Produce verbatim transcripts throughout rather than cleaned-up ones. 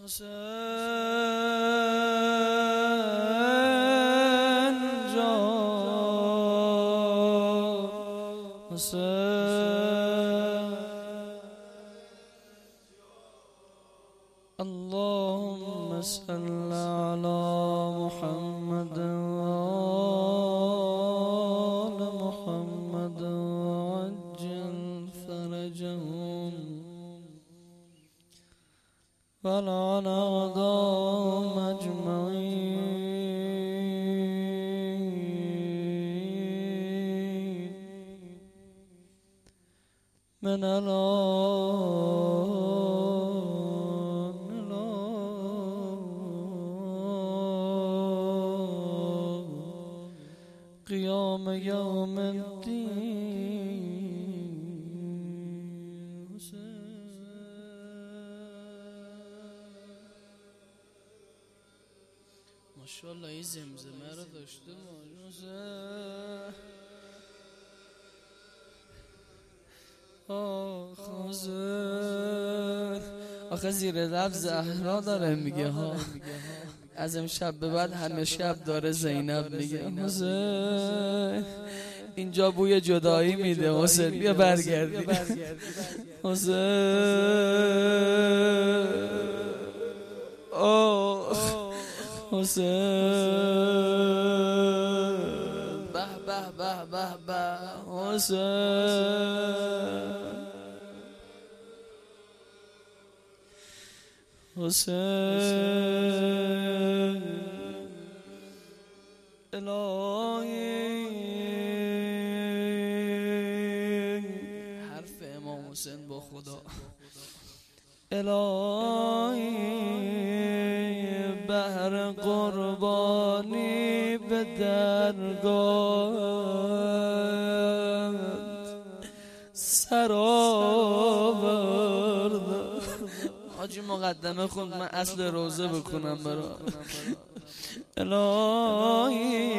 حسین جان حسین اللهم صل على محمد وآل محمد وعجل فرجهم ولعن أعداءهم أجمعين من الآن إلى قيام يوم الدين. ماشاءالله این زمزمه رو داشته باشه. آخ حسین آخه زیر لب زهرا داره میگه ها، از امشب به بعد همه شب داره زینب میگه. حسین اینجا بوی جدایی میده. حسین بیا برگردی. حسین آخ حسین به به به به به حسین حسین الهی حرف امام حسین با خدا. الهی بهر قربانی به درگاهت سر آوردم. حاجی مقدمه خوند، من اصل روزه بکنم برا. الهی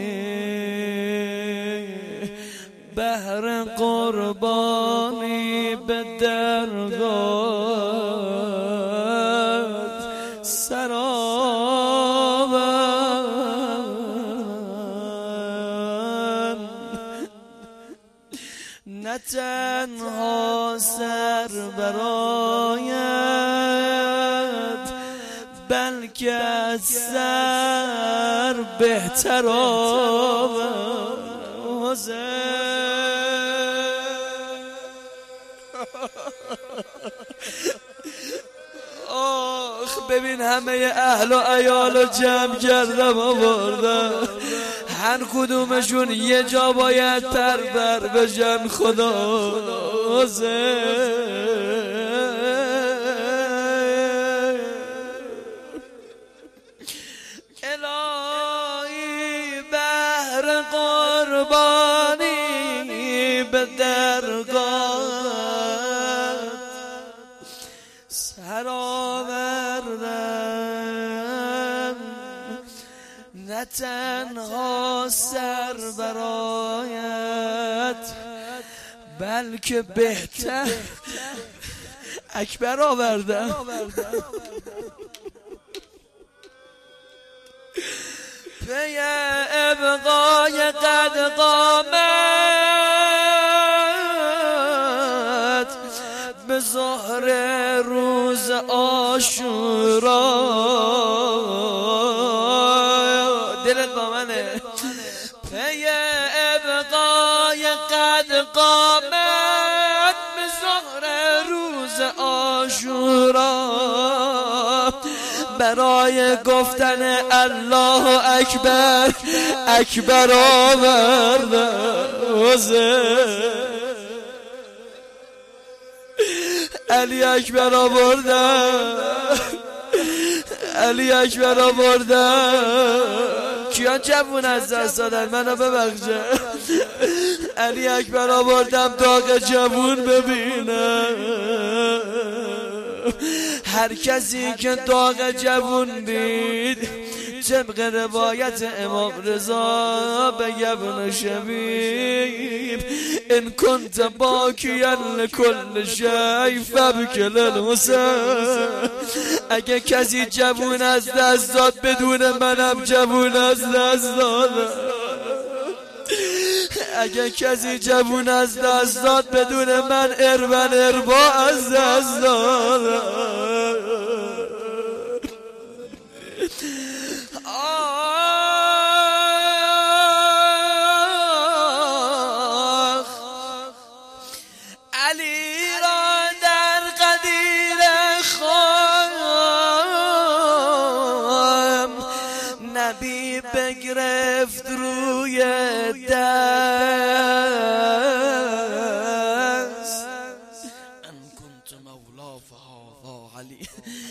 بهر قربانی به درگاهت سر آوردم، نه تنها سر برایت بلکه از سر بهتر آورد. آخ ببین همه اهل و عیال رو جمع کردم آوردم، هر کدومشون یه جا باید پربر بشن. خدا الهی بهر قربانی به درگاهت سر آوردم، نه تنها سر برایت بلکه بهتر اکبر آوردم. پی ابقای قد قامت به ظهر روز عاشورا. دلت با منه. پی ابقای قد قامت به ظهر روز عاشورا برای گفتن الله اکبر اکبر آوردم. علی اکبر آوردم، علی اکبر آوردم. کیان جوون از دست دادن منو ببخشه. علی اکبر آوردم داغ جوون ببینم. هر کسی که داغ جوون دید طبق روایت امام رضا به گبن شبیب ان كنت باكيا لكل شيء فابكي للحسین. اگه کسی جوون از دست داد بدون منم جوون از دست دادم. اگه کسی جوون از دست داد بدون من اربن اربا از دست دادم. علی را در قدیر خام نبی بگرفت روی دست. ان كنت مولا فهذا علی.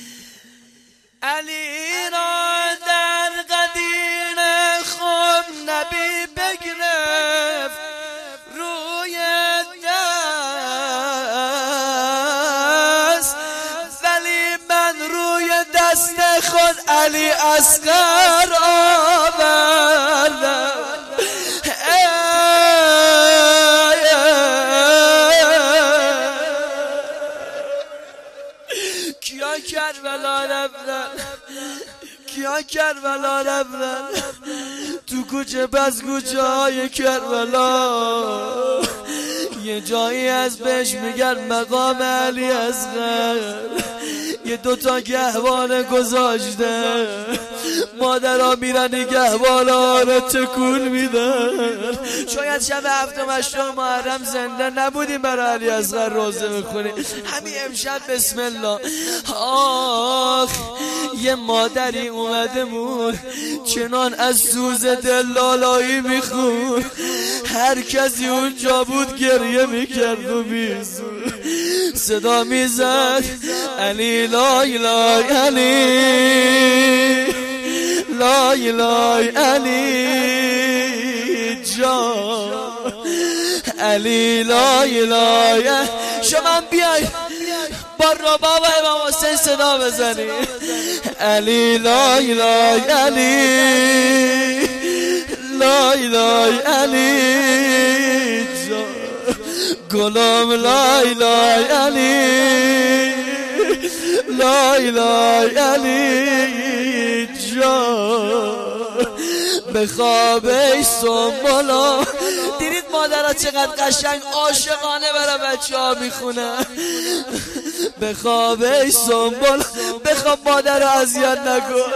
علی را در قدیر خام نبی بگرفت روی دست، ولی من روی دست خود علی اصغر آوردم. کیا کربلا رفتن، کیا کربلا رفتن تو کوچه بس کوچه های کربلا. یه جایی از بهش میگن مقام علی اصغر. یه دوتا گهواره گذاشته، مادرها میرن گهواره ها رو تکون میدن. شاید شب هفتم هشتم محرم زنده نبودیم برای علی اصغر روزه بخونیم. همین امشب بسم الله. آخ یه مادری اومده بود چنان از سوز دل لالایی میخون. هر کسی اونجا بود گریه میکرد و بیزون صدا میزد علی لای لای علی لای لای علی جان علی لای لای. شما بیای با رباب امام حسین صدا بزنی علی لای لای علی لای لای علی جان گلام لای لای علی لای لای علی جان به خوابش سنبلا. دیدید مادرها چقدر قشنگ عاشقانه برای بچه ها میخونن. به خوابش سنبلا. بخواب مادر رو اذیت نکن.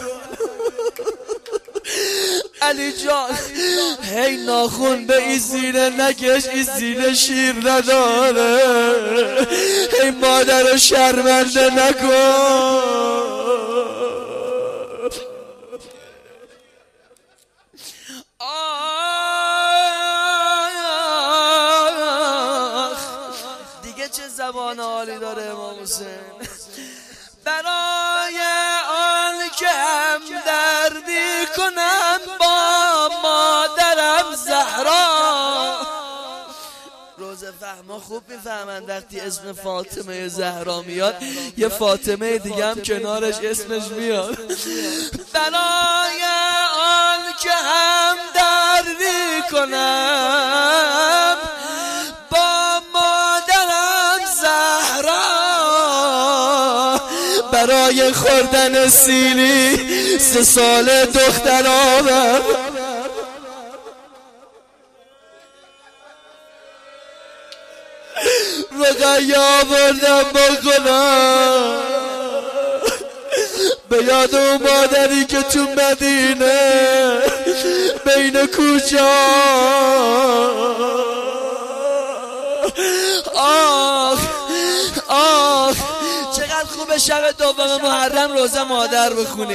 علی جان هی ناخون به این سینه نکش، این سینه شیر نداره. هی مادر رو شرمنده نکن. دیگه چه زبان عالی داره امام حسین. برای آن که هم دردی کنم با مادرم زهرا. روزه فهما خوب میفهمند وقتی اسم فاطمه زهرا میاد یه فاطمه دیگه هم کنارش اسمش میاد. برای آن که هم دردی کنم با مادرم زهرا، برای خوردن سیلی سه سال دختر آورد. رقیه آوردم بکنم به یاد اون مادری که تو مدینه بین کوچه آخ آخ چقدر خوبه شب دوم محرم روزه مادر بخونی.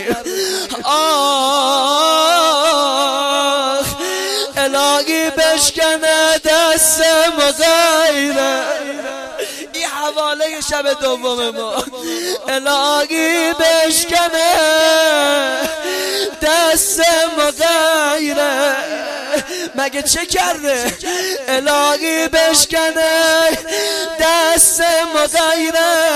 آخ الهی بشکنه دستم غیره. این حواله شب دوم ما. الهی بشکنه دستم غیره. مگه چه کرده؟ الهی بشکنه دستم غیره.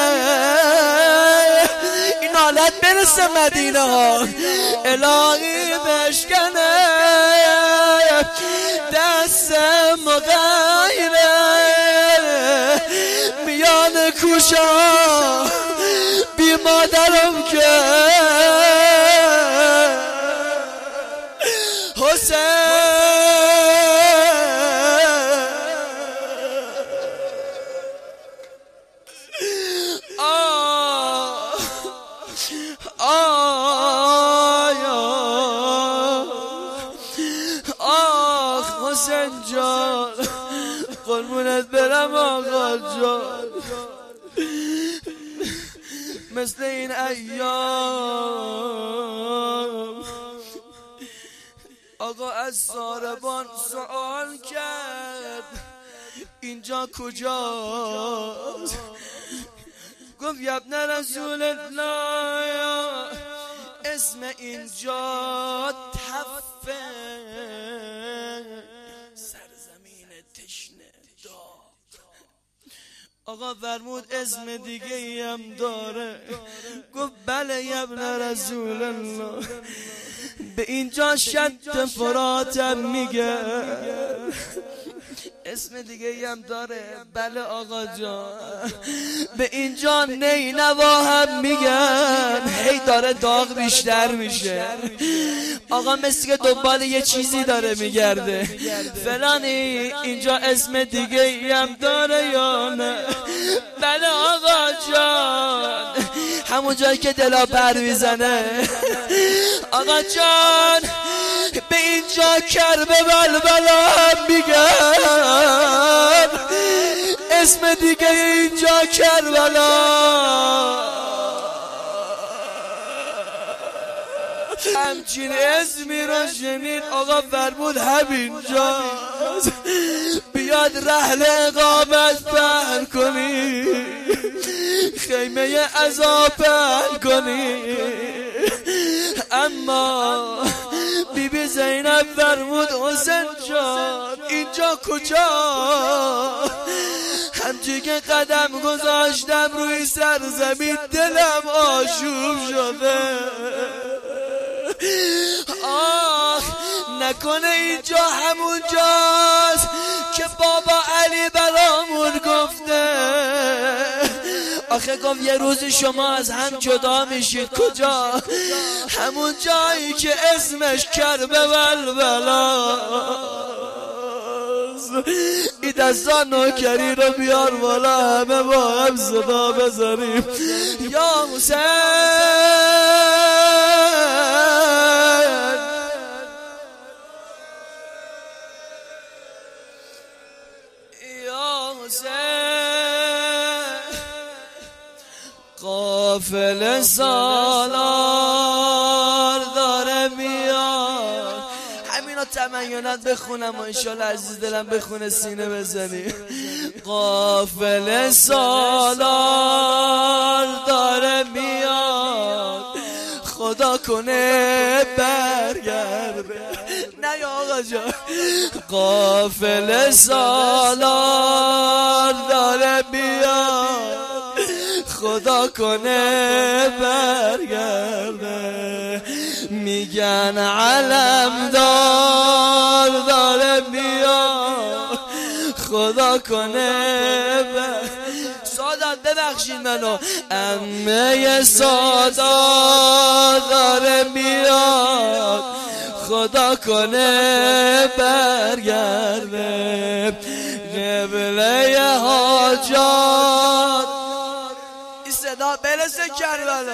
این حالت برسه مدینه ها. الهی بشکنه دستم غیره. گشا بی مادرم که حسین آه آه آه حسین جان قربونت برم آقا جان مثل این ایام آقا از ساربان سوال کرد اینجا کجاست؟ گفت یا ابن رسول الله اسم اینجا تفه سرزمین تشنه داغ. آقا فرمود اسم دیگه ای هم داره؟ گفت بله یا ابن رسول الله به اینجا شد فراتم میگه. اسم دیگه ای هم داره؟ بله آقا جان به اینجا نینوا هم میگن. هی داره داغ بیشتر میشه آقا، مثل که دنبال یه چیزی داره میگرده فلانی. اینجا اسم دیگه ای هم داره یا نه؟ بله آقا جان همون جایی که دلا پر میزنه. آقا جان به اینجا کربه بلبلا هم میگن. اسم دیگه اینجا کربلا. همچین اسمی رو شنید آقا فرمود همینجاست. بیاد رحل اقامت پهن کنی، خیمه عذاب پهن کنی. اما بی بی زینب فرمود حسین جان اینجا کجا؟ همچی که قدم گذاشتم روی سرزمین دلم آشوب شده. آه نکنه اینجا همون جاست که بابا علی برامون گفته. آخه گفت یه روز شما از هم جدا میشید. کجا؟ همون جایی که اسمش کربه بلبلاست. این دستا نوکری رو بیار بالا همه با هم صدا بزنیم یا حسین یا حسین. قافل سالار داره میاد. همینا تمنیونت بخونم و انشالله عزیز دلم بخونه سینه بزنی. قافل سالار داره میاد، خدا کنه برگرده. نه یا آقا جان قافل سالار داره میاد، خدا کنه برگرده. میگن علمدار داره میاد، خدا کنه برگرده. سادات ببخشید منو، عمه سادات داره میاد، خدا کنه برگرده. قبله حاجات این صدا برسه کربلا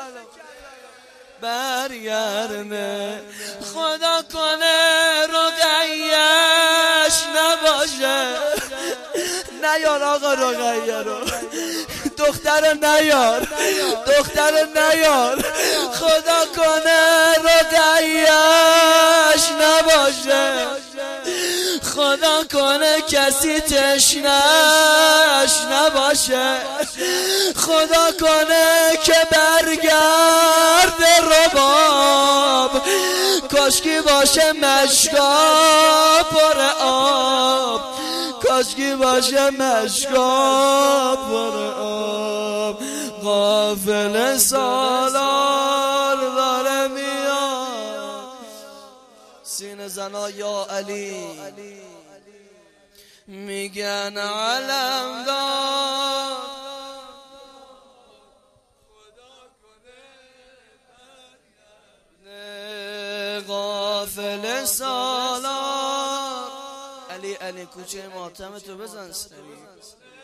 برگرده. خدا کنه رقیه‌اش نباشه. نیار آقا رقیه رو، دختر نیار، دختر نیار. خدا کنه رقیه‌اش نباشه. خدا کنه کسی تشنه‌اش نباشه. خدا کنه که برگرده رباب، کاشکی باشه مشکا پر آب، کاشکی باشه مشکا پر آب. قافل سالار داره میاد. سینه زنا یا علی میگن علمدار قافل سالار. علی علی کوچه ماتم تو بزن سری.